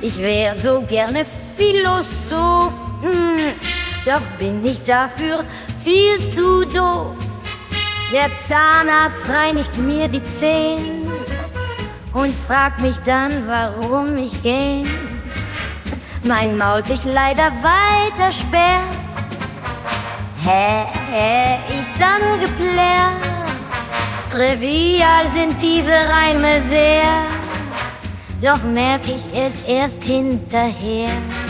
Ich wär so gerne Philosoph, doch bin ich dafür viel zu doof. Der Zahnarzt reinigt mir die Zähne und fragt mich dann, warum ich gähn. Mein Maul sich leider weiter sperrt. Ich dann geplärrt. Trivial sind diese Reime sehr, doch merk ich es erst hinterher.